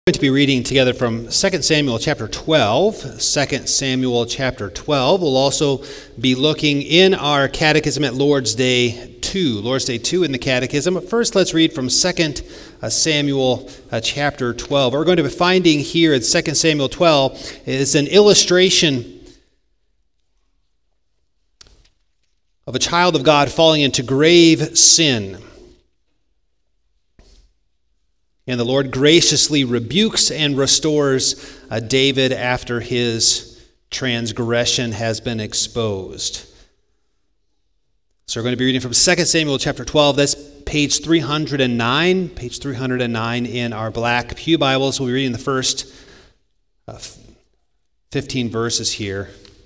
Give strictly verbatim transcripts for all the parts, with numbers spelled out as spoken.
We're going to be reading together from Second Samuel chapter twelve. Second Samuel chapter twelve. We'll also be looking in our catechism at Lord's Day two. Lord's Day two in the catechism. But first, let's read from Second Samuel uh, chapter twelve. What we're going to be finding here in Second Samuel twelve is an illustration of a child of God falling into grave sin. And the Lord graciously rebukes and restores uh, David after his transgression has been exposed. So we're going to be reading from Second Samuel chapter twelve. That's page three hundred nine. Page three hundred nine in our black pew Bibles. We'll be reading the first uh, fifteen verses here.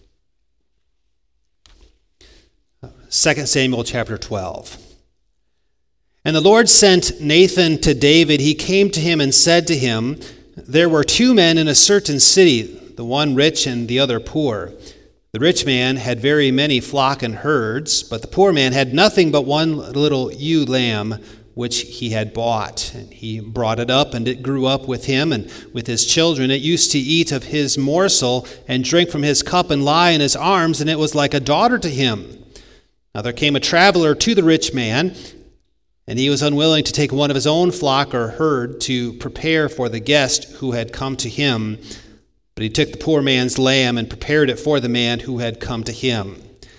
Second Samuel chapter twelve. And the Lord sent Nathan to David. He came to him and said to him, "There were two men in a certain city, the one rich and the other poor. The rich man had very many flock and herds, but the poor man had nothing but one little ewe lamb, which he had bought. And he brought it up, and it grew up with him and with his children. It used to eat of his morsel and drink from his cup and lie in his arms, and it was like a daughter to him. Now there came a traveler to the rich man, and he was unwilling to take one of his own flock or herd to prepare for the guest who had come to him. But he took the poor man's lamb and prepared it for the man who had come to him.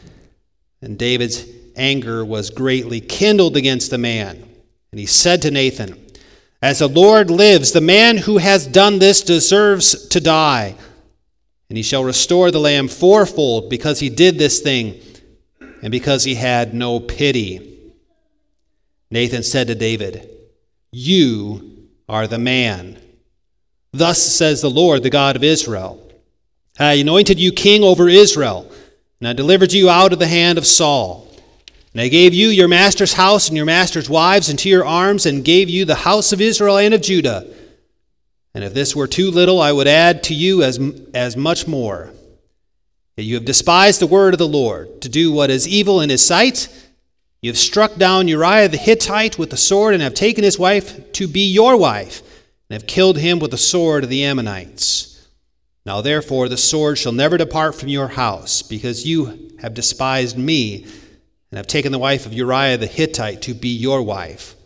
And David's anger was greatly kindled against the man. And he said to Nathan, "As the Lord lives, the man who has done this deserves to die. And he shall restore the lamb fourfold because he did this thing and because he had no pity." Nathan said to David, "You are the man. Thus says the Lord, the God of Israel. I anointed you king over Israel, and I delivered you out of the hand of Saul. And I gave you your master's house and your master's wives into your arms, and gave you the house of Israel and of Judah. And if this were too little, I would add to you as, as much more. Yet you have despised the word of the Lord, to do what is evil in his sight. You have struck down Uriah the Hittite with the sword, and have taken his wife to be your wife, and have killed him with the sword of the Ammonites. Now therefore the sword shall never depart from your house, because you have despised me, and have taken the wife of Uriah the Hittite to be your wife.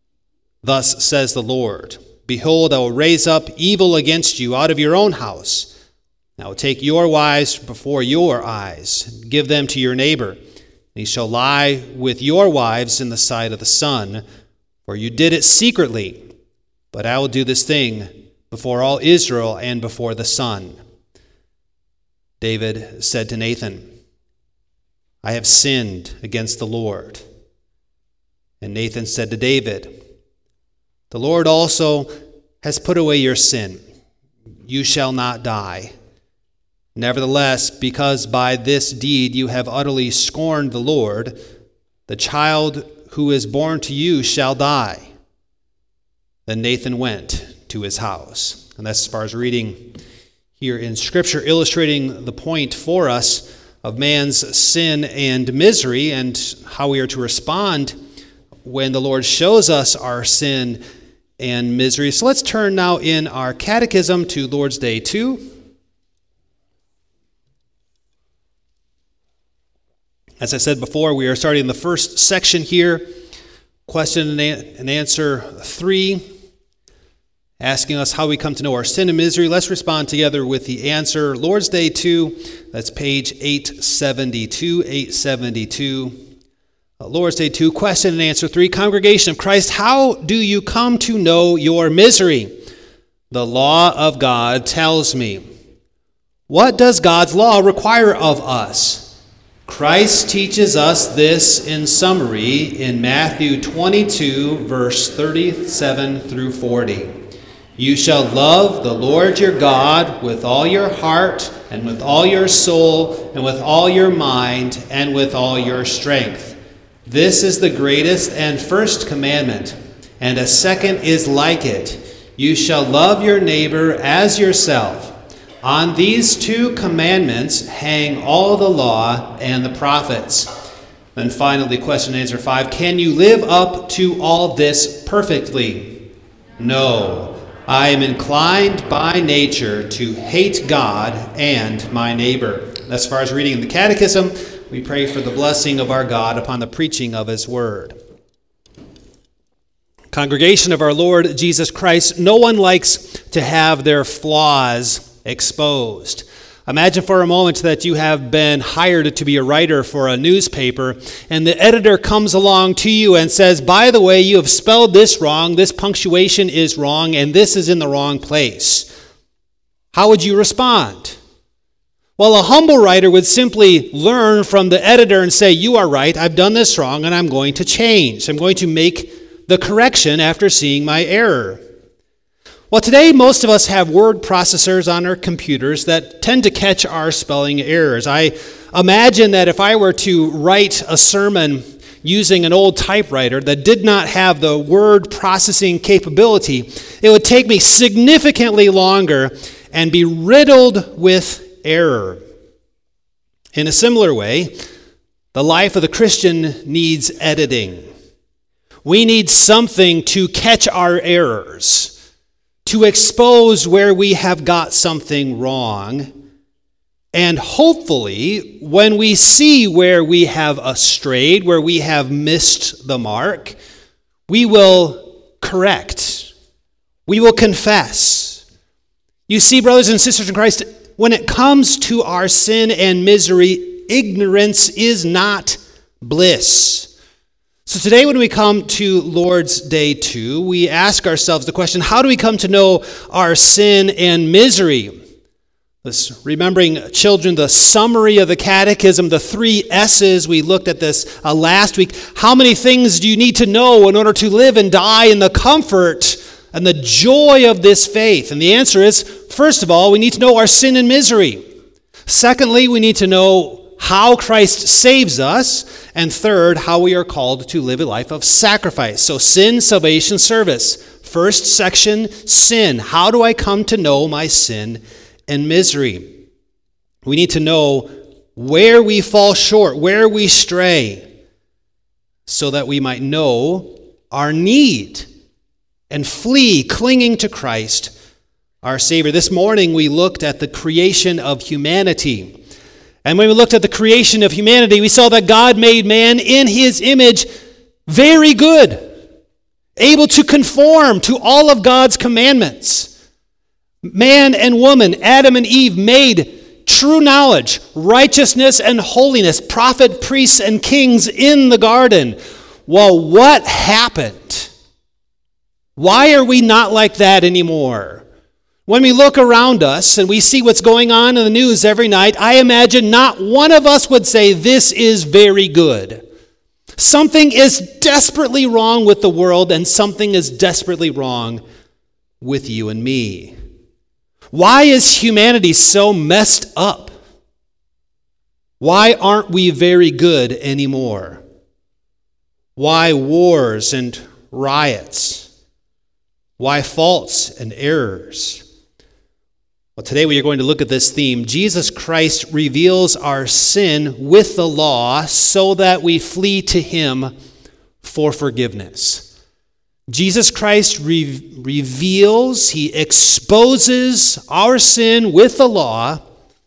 Thus says the Lord, Behold, I will raise up evil against you out of your own house. And I will take your wives before your eyes, and give them to your neighbor. And he shall lie with your wives in the sight of the sun, for you did it secretly. But I will do this thing before all Israel and before the sun." David said to Nathan, "I have sinned against the Lord." And Nathan said to David, "The Lord also has put away your sin. You shall not die. Nevertheless, because by this deed you have utterly scorned the Lord, the child who is born to you shall die." Then Nathan went to his house. And that's as far as reading here in Scripture, illustrating the point for us of man's sin and misery and how we are to respond when the Lord shows us our sin and misery. So let's turn now in our catechism to Lord's Day two. As I said before, we are starting the first section here, question and answer three, asking us how we come to know our sin and misery. Let's respond together with the answer. Lord's Day two, that's page eight seventy-two, eight seventy-two. Lord's Day two, question and answer three, Congregation of Christ, how do you come to know your misery? The law of God tells me. What does God's law require of us? Christ teaches us this in summary in Matthew twenty-two, verse thirty-seven through forty. You shall love the Lord your God with all your heart and with all your soul and with all your mind and with all your strength. This is the greatest and first commandment, and a second is like it. You shall love your neighbor as yourself. On these two commandments hang all the law and the prophets. Then finally, question and answer five. Can you live up to all this perfectly? No. I am inclined by nature to hate God and my neighbor. As far as reading in the Catechism, we pray for the blessing of our God upon the preaching of his word. Congregation of our Lord Jesus Christ, no one likes to have their flaws exposed. Imagine for a moment that you have been hired to be a writer for a newspaper, and the editor comes along to you and says, by the way, you have spelled this wrong, this punctuation is wrong, and this is in the wrong place. How would you respond? Well, a humble writer would simply learn from the editor and say, you are right, I've done this wrong, and I'm going to change. I'm going to make the correction after seeing my error. Well, today most of us have word processors on our computers that tend to catch our spelling errors. I imagine that if I were to write a sermon using an old typewriter that did not have the word processing capability, it would take me significantly longer and be riddled with error. In a similar way, the life of the Christian needs editing. We need something to catch our errors, to expose where we have got something wrong, and hopefully, when we see where we have strayed, where we have missed the mark, we will correct. We will confess. You see, brothers and sisters in Christ, when it comes to our sin and misery, ignorance is not bliss. So today when we come to Lord's Day two, we ask ourselves the question, how do we come to know our sin and misery? This, remembering, children, the summary of the Catechism, the three S's, we looked at this uh, last week. How many things do you need to know in order to live and die in the comfort and the joy of this faith? And the answer is, first of all, we need to know our sin and misery. Secondly, we need to know how Christ saves us. And third, how we are called to live a life of sacrifice. So sin, salvation, service. First section, sin. How do I come to know my sin and misery? We need to know where we fall short, where we stray, so that we might know our need and flee, clinging to Christ, our Savior. This morning we looked at the creation of humanity. And when we looked at the creation of humanity, we saw that God made man in his image very good, able to conform to all of God's commandments. Man and woman, Adam and Eve, made true knowledge, righteousness, and holiness, prophet, priests, and kings in the garden. Well, what happened? Why are we not like that anymore? When we look around us and we see what's going on in the news every night, I imagine not one of us would say, this is very good. Something is desperately wrong with the world, and something is desperately wrong with you and me. Why is humanity so messed up? Why aren't we very good anymore? Why wars and riots? Why faults and errors? Well, today we are going to look at this theme. Jesus Christ reveals our sin with the law so that we flee to him for forgiveness. Jesus Christ re- reveals, he exposes our sin with the law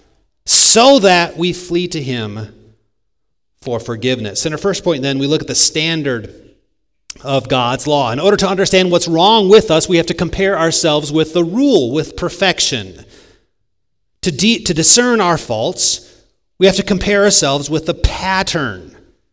so that we flee to him for forgiveness. In our first point then, we look at the standard of God's law. In order to understand what's wrong with us, we have to compare ourselves with the rule, with perfection. To, de- to discern our faults, we have to compare ourselves with the pattern.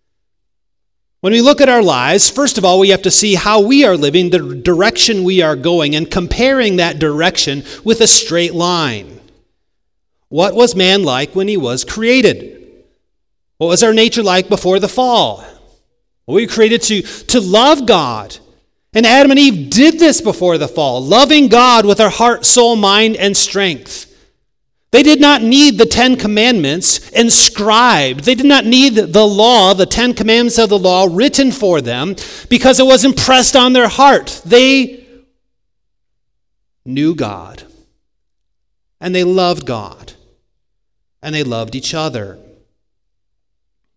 When we look at our lives, first of all, we have to see how we are living, the direction we are going, and comparing that direction with a straight line. What was man like when he was created? What was our nature like before the fall? Well, we were created to, to love God. And Adam and Eve did this before the fall, loving God with our heart, soul, mind, and strength. They did not need the Ten Commandments inscribed. They did not need the law, the Ten Commandments of the law written for them because it was impressed on their heart. They knew God, and they loved God, and they loved each other.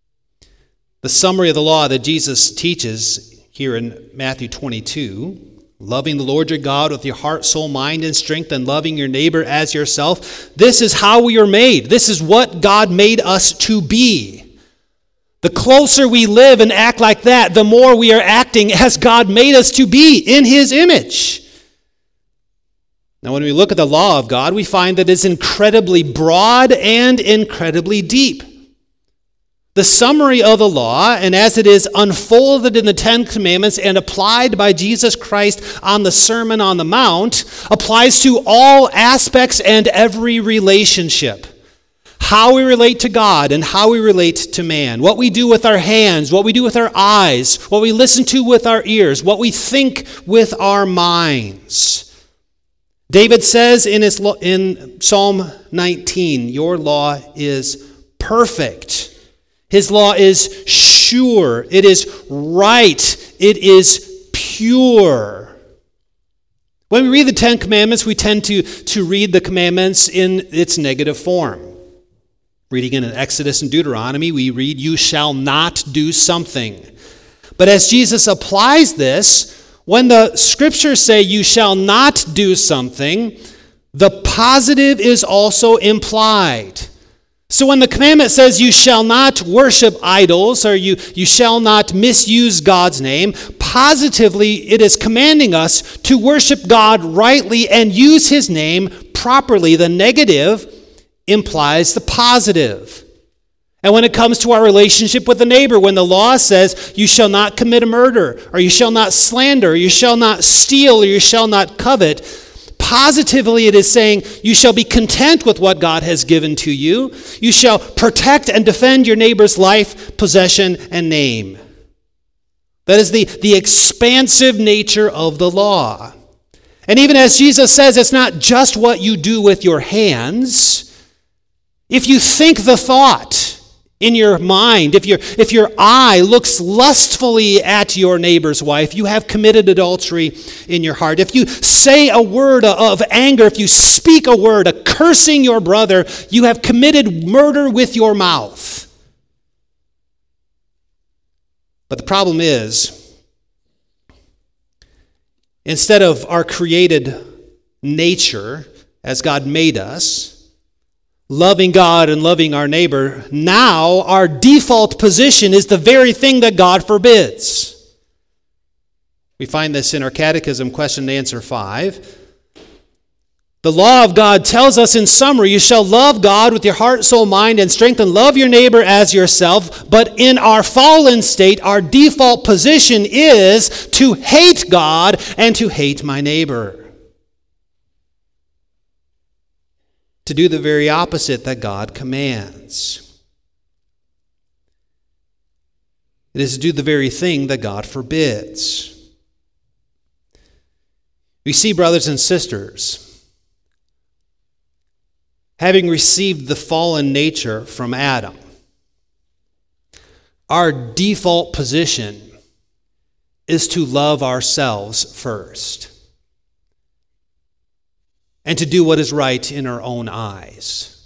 The summary of the law that Jesus teaches here in Matthew twenty-two, loving the Lord your God with your heart, soul, mind, and strength, and loving your neighbor as yourself. This is how we are made. This is what God made us to be. The closer we live and act like that, the more we are acting as God made us to be in his image. Now, when we look at the law of God, we find that it's incredibly broad and incredibly deep. The summary of the law, and as it is unfolded in the Ten Commandments and applied by Jesus Christ on the Sermon on the Mount, applies to all aspects and every relationship. How we relate to God and how we relate to man. What we do with our hands, what we do with our eyes, what we listen to with our ears, what we think with our minds. David says in his in Psalm nineteen, your law is perfect. His law is sure. It is right. It is pure. When we read the Ten Commandments, we tend to, to read the commandments in its negative form. Reading in Exodus and Deuteronomy, we read, you shall not do something. But as Jesus applies this, when the scriptures say you shall not do something, the positive is also implied. So when the commandment says you shall not worship idols or you, you shall not misuse God's name, positively it is commanding us to worship God rightly and use his name properly. The negative implies the positive. And when it comes to our relationship with the neighbor, when the law says you shall not commit a murder, or you shall not slander, or you shall not steal, or you shall not covet, positively, it is saying you shall be content with what God has given to you. You shall protect and defend your neighbor's life, possession, and name. That is the, the expansive nature of the law. And even as Jesus says, it's not just what you do with your hands. If you think the thought in your mind, if your, if your eye looks lustfully at your neighbor's wife, you have committed adultery in your heart. If you say a word of anger, if you speak a word, a cursing your brother, you have committed murder with your mouth. But the problem is, instead of our created nature as God made us, loving God and loving our neighbor, now our default position is the very thing that God forbids. We find this in our Catechism, question and answer five. The law of God tells us in summary, you shall love God with your heart, soul, mind, and strength, and love your neighbor as yourself. But in our fallen state, our default position is to hate God and to hate my neighbor. To do the very opposite that God commands. It is to do the very thing that God forbids. We see, brothers and sisters, having received the fallen nature from Adam, our default position is to love ourselves first. And to do what is right in our own eyes.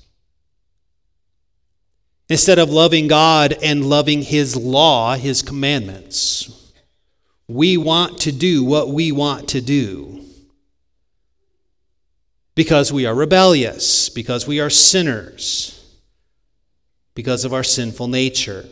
Instead of loving God and loving his law, his commandments, we want to do what we want to do. Because we are rebellious, because we are sinners, because of our sinful nature.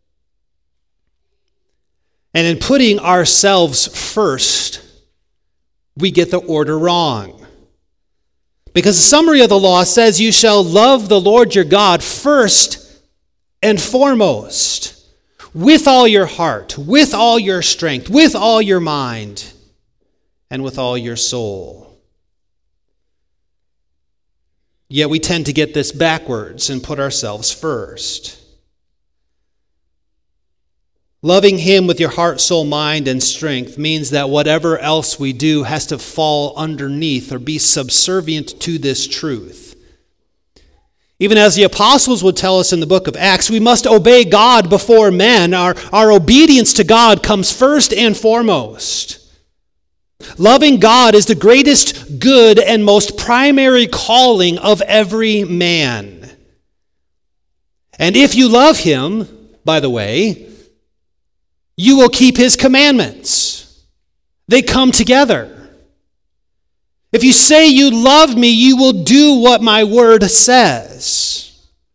And in putting ourselves first, we get the order wrong. Because the summary of the law says you shall love the Lord your God first and foremost, with all your heart, with all your strength, with all your mind, and with all your soul. Yet we tend to get this backwards and put ourselves first. Loving him with your heart, soul, mind, and strength means that whatever else we do has to fall underneath or be subservient to this truth. Even as the apostles would tell us in the book of Acts, we must obey God before men. Our, our obedience to God comes first and foremost. Loving God is the greatest good and most primary calling of every man. And if you love him, by the way, you will keep his commandments. They come together. If you say you love me, you will do what my word says.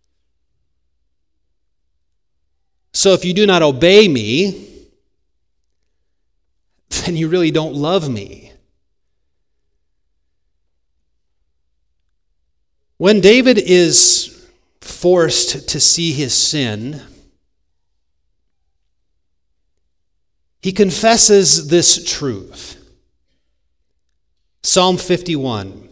So if you do not obey me, then you really don't love me. When David is forced to see his sin, he confesses this truth. Psalm fifty-one.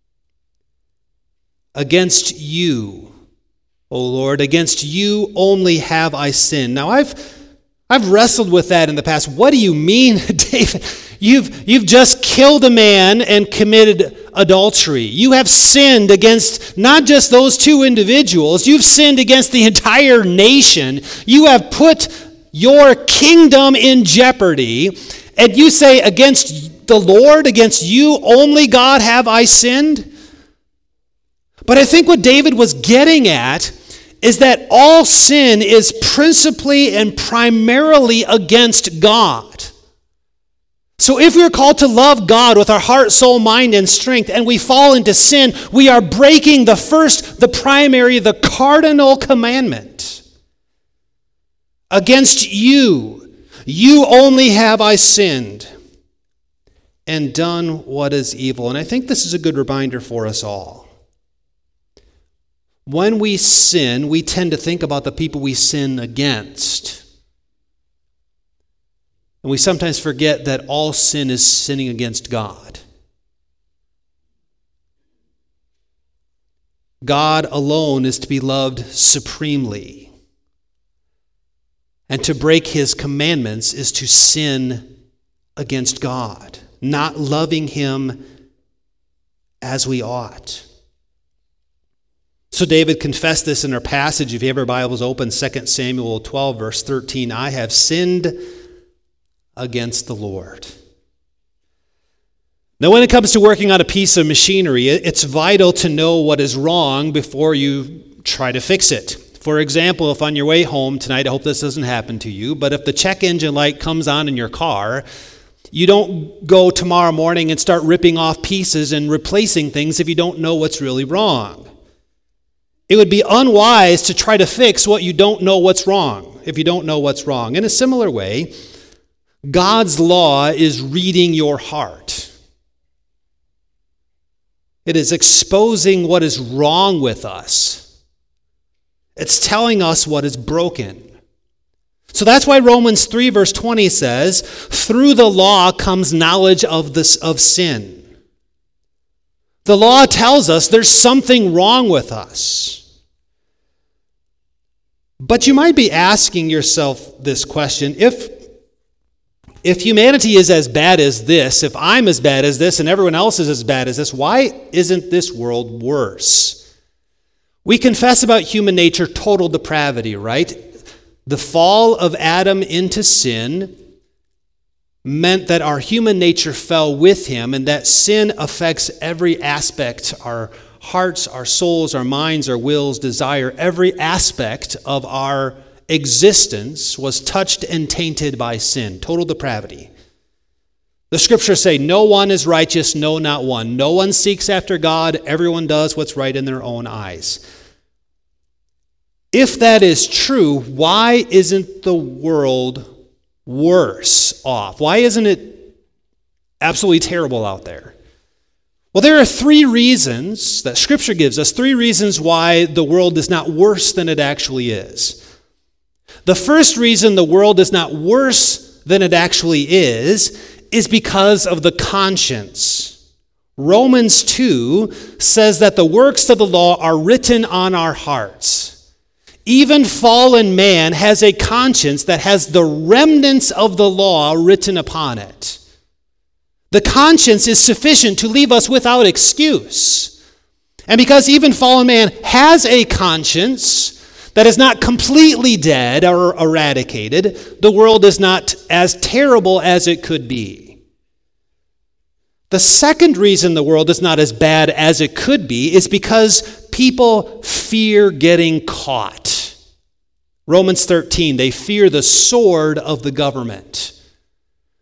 Against you, O Lord, against you only have I sinned. Now I've I've wrestled with that in the past. What do you mean, David? You've, you've just killed a man and committed adultery. You have sinned against not just those two individuals. You've sinned against the entire nation. You have put your kingdom in jeopardy. And you say, against the Lord, against you only, God, have I sinned? But I think what David was getting at is that all sin is principally and primarily against God. So if we're called to love God with our heart, soul, mind, and strength, and we fall into sin, we are breaking the first, the primary, the cardinal commandment. Against you, you only have I sinned and done what is evil. And I think this is a good reminder for us all. When we sin, we tend to think about the people we sin against. And we sometimes forget that all sin is sinning against God. God alone is to be loved supremely. And to break his commandments is to sin against God, not loving him as we ought. So David confessed this in our passage. If you have your Bibles open, Second Samuel twelve, verse thirteen, I have sinned against the Lord. Now, when it comes to working on a piece of machinery, it's vital to know what is wrong before you try to fix it. For example, if on your way home tonight, I hope this doesn't happen to you, but if the check engine light comes on in your car, you don't go tomorrow morning and start ripping off pieces and replacing things if you don't know what's really wrong. It would be unwise to try to fix what you don't know what's wrong, if you don't know what's wrong. In a similar way, God's law is reading your heart. It is exposing what is wrong with us. It's telling us what is broken. So that's why Romans three, verse twenty says, through the law comes knowledge of this of sin. The law tells us there's something wrong with us. But you might be asking yourself this question, if, if humanity is as bad as this, if I'm as bad as this and everyone else is as bad as this, why isn't this world worse? We confess about human nature total depravity, right? The fall of Adam into sin meant that our human nature fell with him, and that sin affects every aspect, our hearts, our souls, our minds, our wills, desire, every aspect of our existence was touched and tainted by sin, total depravity. The scriptures say, no one is righteous, no, not one. No one seeks after God, everyone does what's right in their own eyes. If that is true, why isn't the world worse off? Why isn't it absolutely terrible out there? Well, there are three reasons that Scripture gives us, three reasons why the world is not worse than it actually is. The first reason the world is not worse than it actually is, is because of the conscience. Romans two says that the works of the law are written on our hearts. Even fallen man has a conscience that has the remnants of the law written upon it. The conscience is sufficient to leave us without excuse. And because even fallen man has a conscience that is not completely dead or eradicated, the world is not as terrible as it could be. The second reason the world is not as bad as it could be is because people fear getting caught. Romans thirteen, they fear the sword of the government.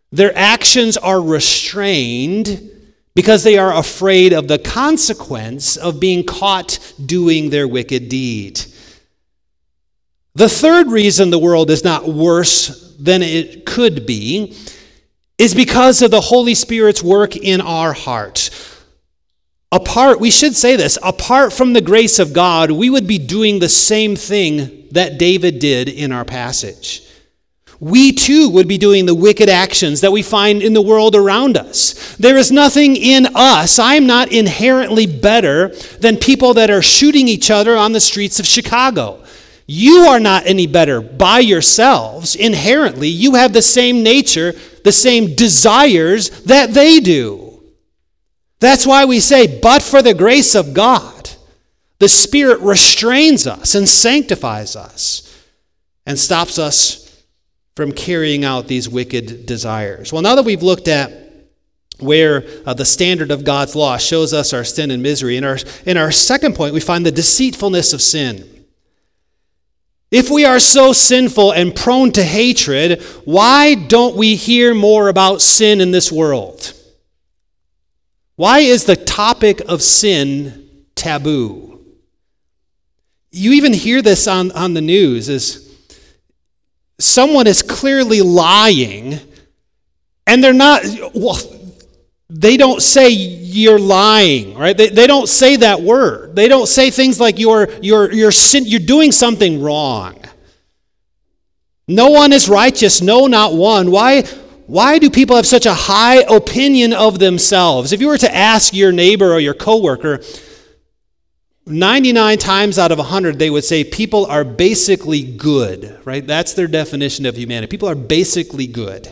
Their actions are restrained because they are afraid of the consequence of being caught doing their wicked deed. The third reason the world is not worse than it could be is because of the Holy Spirit's work in our heart. Apart, we should say this, apart from the grace of God, we would be doing the same thing that David did in our passage. We too would be doing the wicked actions that we find in the world around us. There is nothing in us. I'm not inherently better than people that are shooting each other on the streets of Chicago. You are not any better by yourselves. Inherently, you have the same nature, the same desires that they do. That's why we say, but for the grace of God, the Spirit restrains us and sanctifies us and stops us from carrying out these wicked desires. Well, now that we've looked at where uh, the standard of God's law shows us our sin and misery, in our, in our second point, we find the deceitfulness of sin. If we are so sinful and prone to hatred, why don't we hear more about sin in this world? Why is the topic of sin taboo? You even hear this on, on the news, is someone is clearly lying, and they're not, well, they don't say you're lying, right? They, they don't say that word. They don't say things like you're, you're, you're, sin, you're doing something wrong. No one is righteous, no, not one. Why, why do people have such a high opinion of themselves? If you were to ask your neighbor or your coworker, ninety-nine times out of one hundred, they would say people are basically good, right? That's their definition of humanity. People are basically good.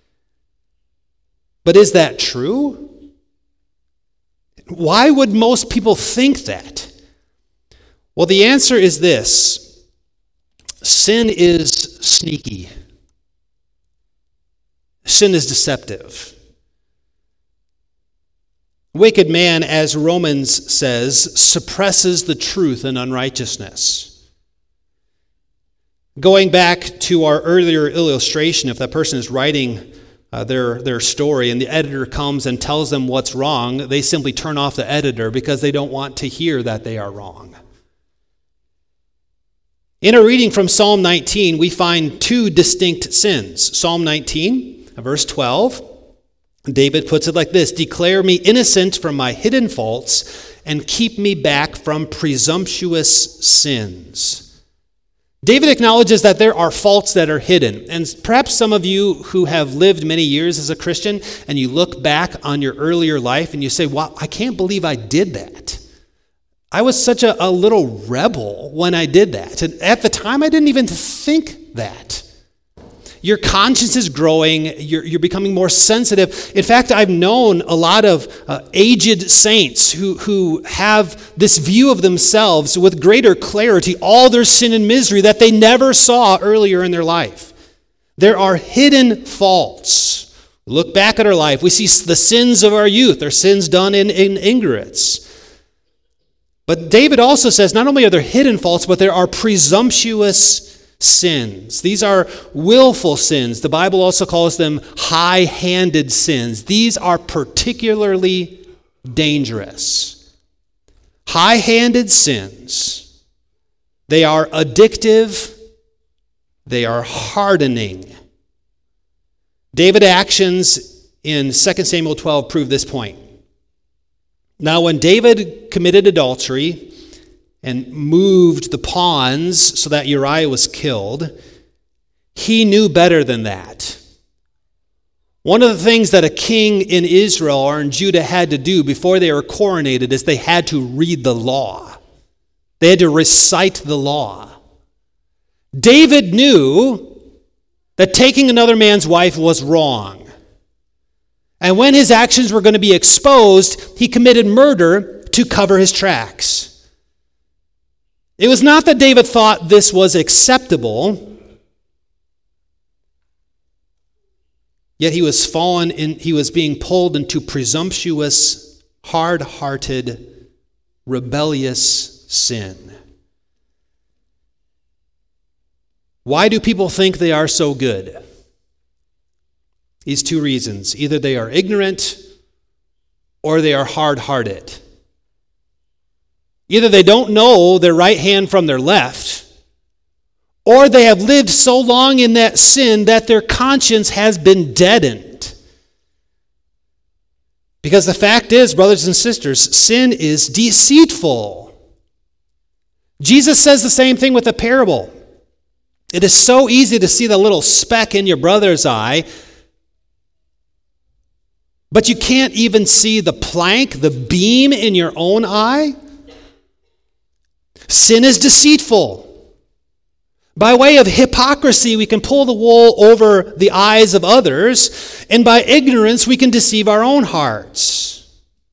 But is that true? Why would most people think that? Well, the answer is this. Sin is sneaky. Sin is deceptive. Wicked man, as Romans says, suppresses the truth in unrighteousness. Going back to our earlier illustration, if that person is writing uh, their, their story and the editor comes and tells them what's wrong, they simply turn off the editor because they don't want to hear that they are wrong. In a reading from Psalm nineteen, we find two distinct sins. Psalm nineteen, verse twelve, David puts it like this: "Declare me innocent from my hidden faults and keep me back from presumptuous sins." David acknowledges that there are faults that are hidden. And perhaps some of you who have lived many years as a Christian and you look back on your earlier life and you say, wow, I can't believe I did that. I was such a, a little rebel when I did that. And at the time, I didn't even think that. Your conscience is growing. You're, you're becoming more sensitive. In fact, I've known a lot of uh, aged saints who, who have this view of themselves with greater clarity, all their sin and misery that they never saw earlier in their life. There are hidden faults. Look back at our life. We see the sins of our youth, our sins done in, in ignorance. But David also says not only are there hidden faults, but there are presumptuous sins. These are willful sins. The Bible also calls them high-handed sins. These are particularly dangerous. High-handed sins. They are addictive. They are hardening. David's actions in Second Samuel twelve prove this point. Now, when David committed adultery and moved the pawns so that Uriah was killed, he knew better than that. One of the things that a king in Israel or in Judah had to do before they were coronated is they had to read the law. They had to recite the law. David knew that taking another man's wife was wrong. And when his actions were going to be exposed, he committed murder to cover his tracks. It was not that David thought this was acceptable, yet he was fallen in, he was being pulled into presumptuous, hard-hearted, rebellious sin. Why do people think they are so good? These two reasons. Either they are ignorant or they are hard-hearted. Either they don't know their right hand from their left, or they have lived so long in that sin that their conscience has been deadened. Because the fact is, brothers and sisters, sin is deceitful. Jesus says the same thing with the parable. It is so easy to see the little speck in your brother's eye, but you can't even see the plank, the beam in your own eye. Sin is deceitful. By way of hypocrisy, we can pull the wool over the eyes of others, and by ignorance, we can deceive our own hearts.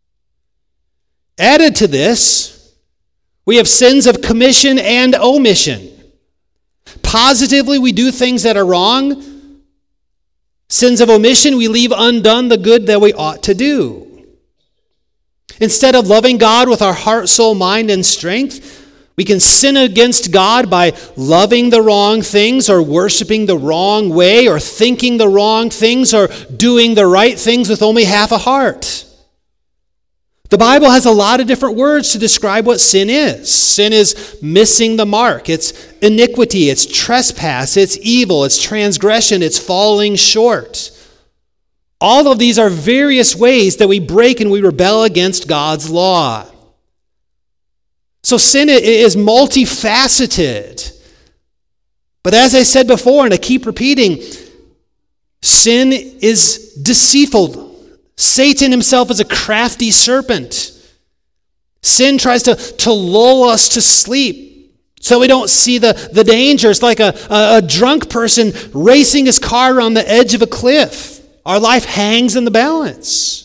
Added to this, we have sins of commission and omission. Positively, we do things that are wrong. Sins of omission, we leave undone the good that we ought to do. Instead of loving God with our heart, soul, mind, and strength, we can sin against God by loving the wrong things or worshiping the wrong way or thinking the wrong things or doing the right things with only half a heart. The Bible has a lot of different words to describe what sin is. Sin is missing the mark. It's iniquity. It's trespass. It's evil. It's transgression. It's falling short. All of these are various ways that we break and we rebel against God's law. So sin is multifaceted. But as I said before, and I keep repeating, sin is deceitful. Satan himself is a crafty serpent. Sin tries to, to lull us to sleep so we don't see the, the danger. It's like a, a, a drunk person racing his car around the edge of a cliff. Our life hangs in the balance.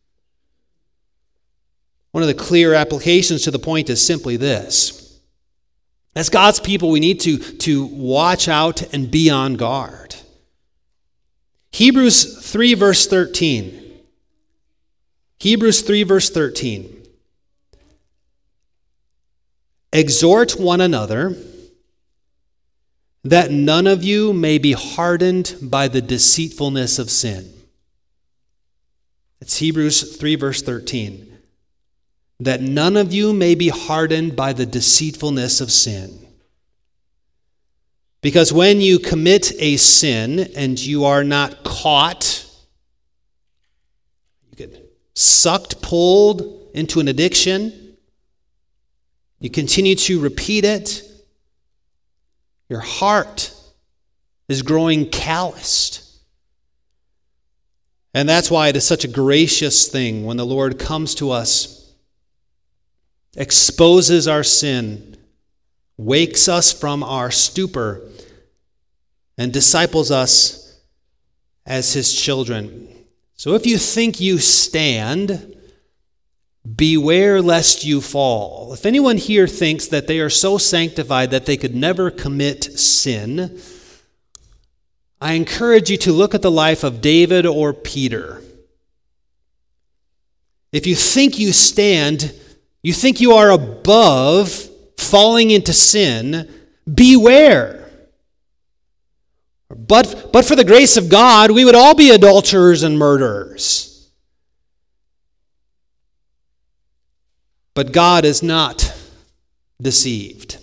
One of the clear applications to the point is simply this. As God's people, we need to, to watch out and be on guard. Hebrews three, verse thirteen. Hebrews three, verse thirteen. Exhort one another that none of you may be hardened by the deceitfulness of sin. It's Hebrews three, verse thirteen. That none of you may be hardened by the deceitfulness of sin. Because when you commit a sin and you are not caught, you get sucked, pulled into an addiction, you continue to repeat it, your heart is growing calloused. And that's why it is such a gracious thing when the Lord comes to us, exposes our sin, wakes us from our stupor, and disciples us as his children. So if you think you stand, beware lest you fall. If anyone here thinks that they are so sanctified that they could never commit sin, I encourage you to look at the life of David or Peter. If you think you stand, you think you are above falling into sin, beware. But, but for the grace of God, we would all be adulterers and murderers. But God is not deceived.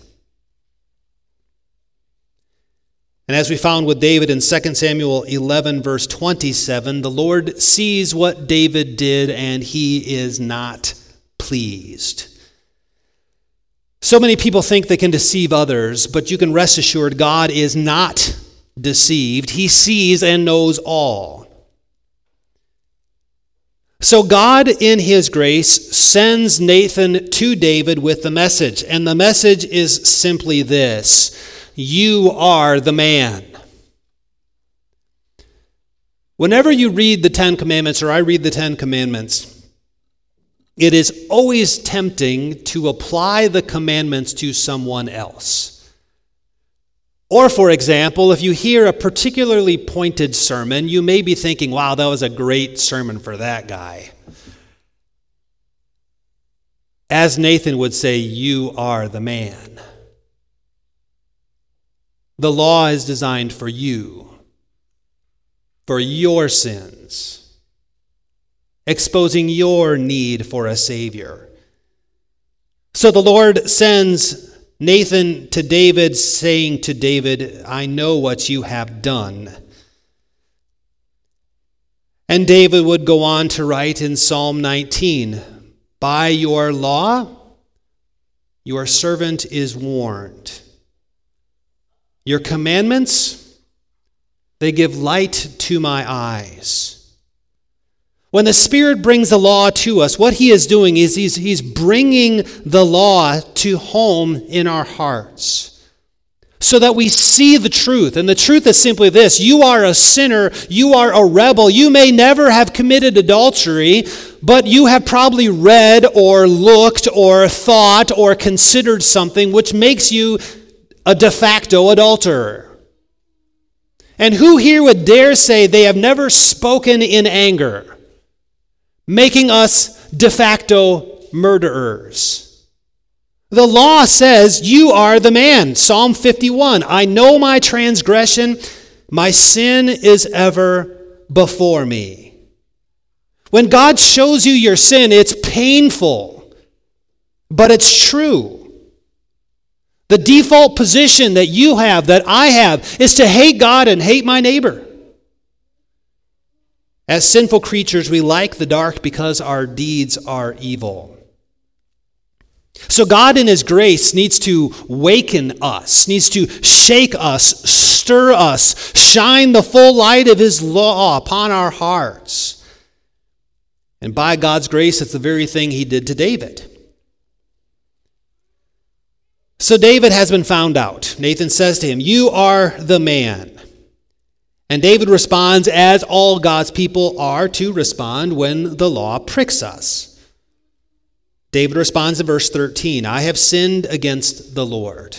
And as we found with David in Second Samuel eleven, verse twenty-seven, the Lord sees what David did and he is not pleased. So many people think they can deceive others, but you can rest assured God is not deceived. He sees and knows all. So God, in his grace, sends Nathan to David with the message. And the message is simply this: you are the man. Whenever you read the Ten Commandments, or I read the Ten Commandments, it is always tempting to apply the commandments to someone else. Or, for example, if you hear a particularly pointed sermon, you may be thinking, wow, that was a great sermon for that guy. As Nathan would say, you are the man. The law is designed for you. for your sins, exposing your need for a Savior. So the Lord sends Nathan to David, saying to David, I know what you have done. And David would go on to write in Psalm nineteen, by your law, your servant is warned. Your commandments, they give light to my eyes. When the Spirit brings the law to us, what he is doing is he's, he's bringing the law to home in our hearts so that we see the truth. And the truth is simply this: you are a sinner, you are a rebel, you may never have committed adultery, but you have probably read or looked or thought or considered something which makes you a de facto adulterer. And who here would dare say they have never spoken in anger, making us de facto murderers? The law says you are the man. Psalm fifty-one, I know my transgression, my sin is ever before me. When God shows you your sin, it's painful, but it's true. The default position that you have, that I have, is to hate God and hate my neighbor. As sinful creatures, we like the dark because our deeds are evil. So God in his grace needs to waken us, needs to shake us, stir us, shine the full light of his law upon our hearts. And by God's grace, it's the very thing he did to David. So David has been found out. Nathan says to him, you are the man. And David responds as all God's people are to respond when the law pricks us. David responds in verse thirteen, I have sinned against the Lord.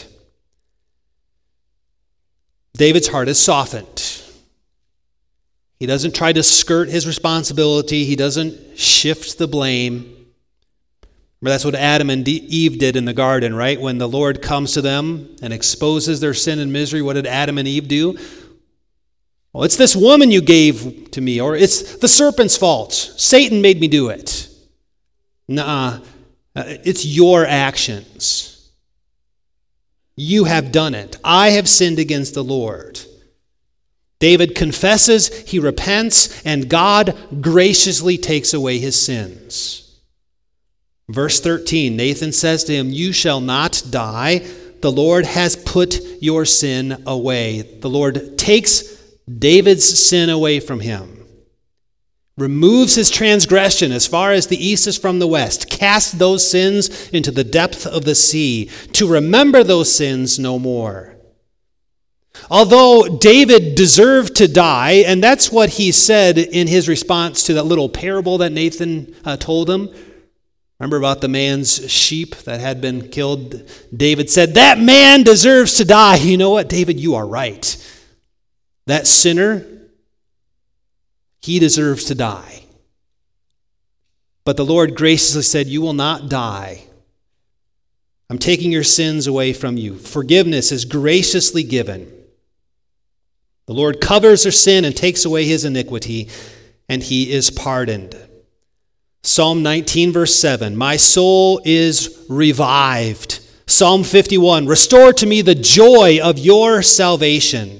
David's heart is softened. He doesn't try to skirt his responsibility. He doesn't shift the blame. Remember, that's what Adam and Eve did in the garden, right? When the Lord comes to them and exposes their sin and misery, what did Adam and Eve do? Well, it's this woman you gave to me, or it's the serpent's fault. Satan made me do it. Nuh-uh. It's your actions. You have done it. I have sinned against the Lord. David confesses, he repents, and God graciously takes away his sins. Verse thirteen, Nathan says to him, you shall not die. The Lord has put your sin away. The Lord takes David's sin away from him, removes his transgression as far as the east is from the west, casts those sins into the depth of the sea, to remember those sins no more. Although David deserved to die, and that's what he said in his response to that little parable that Nathan uh, told him. Remember about the man's sheep that had been killed? David said, that man deserves to die. You know what, David, you are right. That sinner, he deserves to die. But the Lord graciously said, you will not die. I'm taking your sins away from you. Forgiveness is graciously given. The Lord covers their sin and takes away his iniquity, and he is pardoned. Psalm nineteen, verse seven, my soul is revived. Psalm fifty-one, restore to me the joy of your salvation.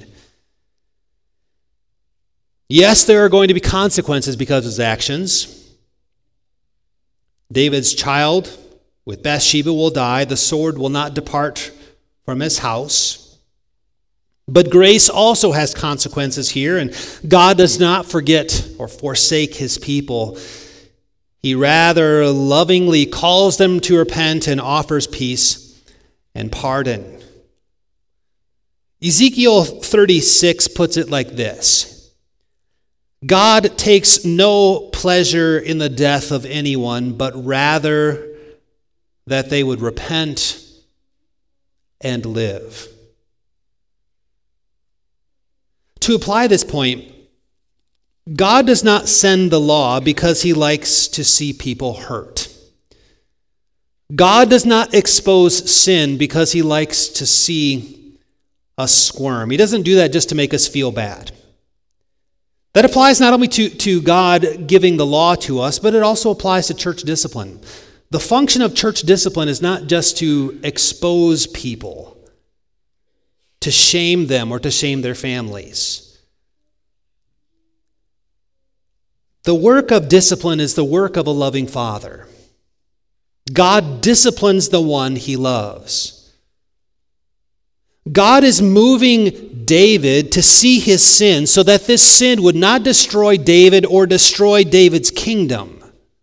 Yes, there are going to be consequences because of his actions. David's child with Bathsheba will die. The sword will not depart from his house. But grace also has consequences here, and God does not forget or forsake his people. He rather lovingly calls them to repent and offers peace and pardon. Ezekiel thirty-six puts it like this. God takes no pleasure in the death of anyone, but rather that they would repent and live. To apply this point, God does not send the law because he likes to see people hurt. God does not expose sin because he likes to see us squirm. He doesn't do that just to make us feel bad. That applies not only to, to God giving the law to us, but it also applies to church discipline. The function of church discipline is not just to expose people, to shame them or to shame their families. The work of discipline is the work of a loving Father. God disciplines the one he loves. God is moving David to see his sin so that this sin would not destroy David or destroy David's kingdom.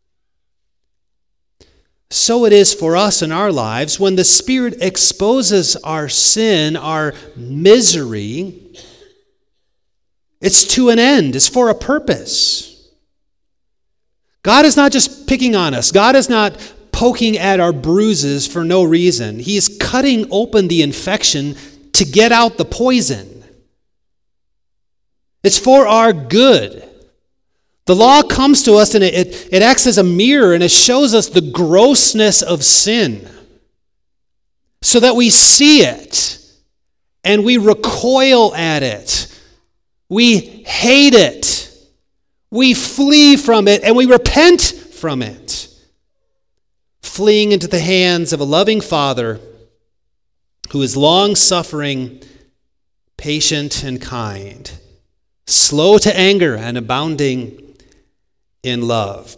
So it is for us in our lives when the Spirit exposes our sin, our misery, it's to an end, it's for a purpose. God is not just picking on us. God is not poking at our bruises for no reason. He's cutting open the infection to get out the poison. It's for our good. The law comes to us and it, it, it acts as a mirror and it shows us the grossness of sin so that we see it and we recoil at it. We hate it. We flee from it and we repent from it. Fleeing into the hands of a loving Father who is long-suffering, patient, and kind, slow to anger and abounding in love.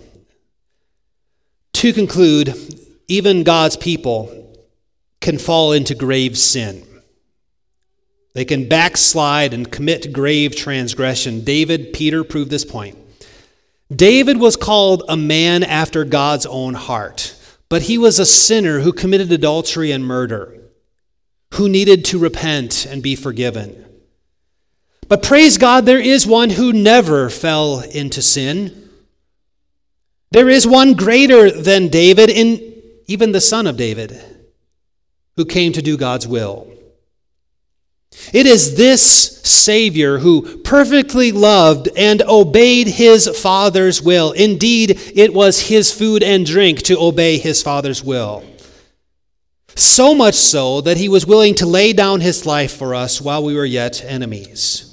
To conclude, even God's people can fall into grave sin. They can backslide and commit grave transgression. David, Peter proved this point. David was called a man after God's own heart, but he was a sinner who committed adultery and murder, who needed to repent and be forgiven. But praise God, there is one who never fell into sin. There is one greater than David, in even the son of David, who came to do God's will. It is this Savior who perfectly loved and obeyed his Father's will. Indeed, it was his food and drink to obey his Father's will. So much so that he was willing to lay down his life for us while we were yet enemies.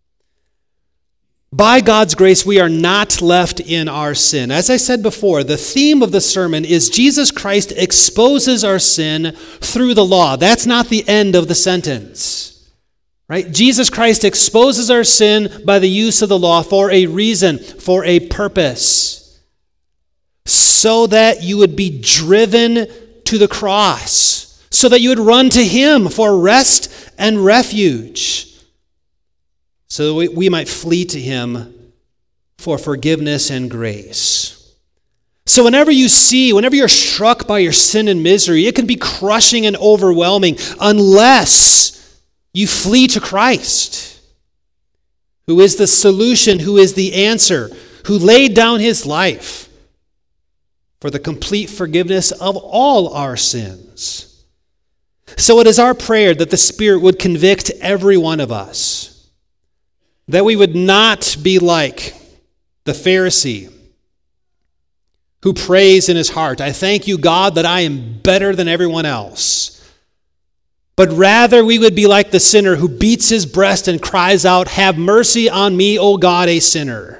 By God's grace, we are not left in our sin. As I said before, the theme of the sermon is Jesus Christ exposes our sin through the law. That's not the end of the sentence. Right? Jesus Christ exposes our sin by the use of the law for a reason, for a purpose, so that you would be driven to the cross, so that you would run to him for rest and refuge, so that we, we might flee to him for forgiveness and grace. So whenever you see, whenever you're struck by your sin and misery, it can be crushing and overwhelming unless you flee to Christ, who is the solution, who is the answer, who laid down his life for the complete forgiveness of all our sins. So it is our prayer that the Spirit would convict every one of us, that we would not be like the Pharisee who prays in his heart, "I thank you, God, that I am better than everyone else." But rather we would be like the sinner who beats his breast and cries out, "Have mercy on me, O God, a sinner."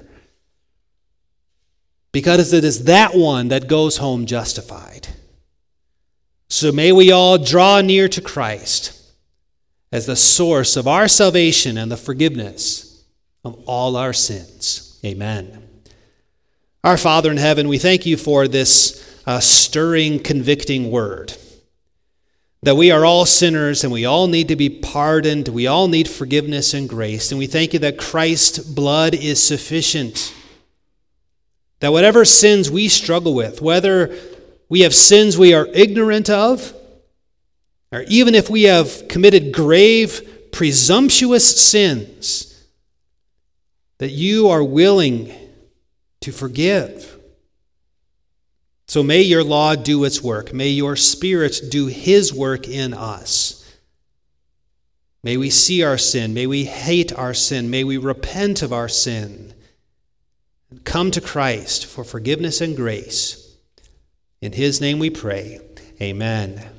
Because it is that one that goes home justified. So may we all draw near to Christ as the source of our salvation and the forgiveness of all our sins. Amen. Our Father in heaven, we thank you for this uh, stirring, convicting word. That we are all sinners and we all need to be pardoned. We all need forgiveness and grace. And we thank you that Christ's blood is sufficient. That whatever sins we struggle with, whether we have sins we are ignorant of, or even if we have committed grave, presumptuous sins, that you are willing to forgive. So may your law do its work. May your Spirit do his work in us. May we see our sin. May we hate our sin. May we repent of our sin. And come to Christ for forgiveness and grace. In his name we pray. Amen.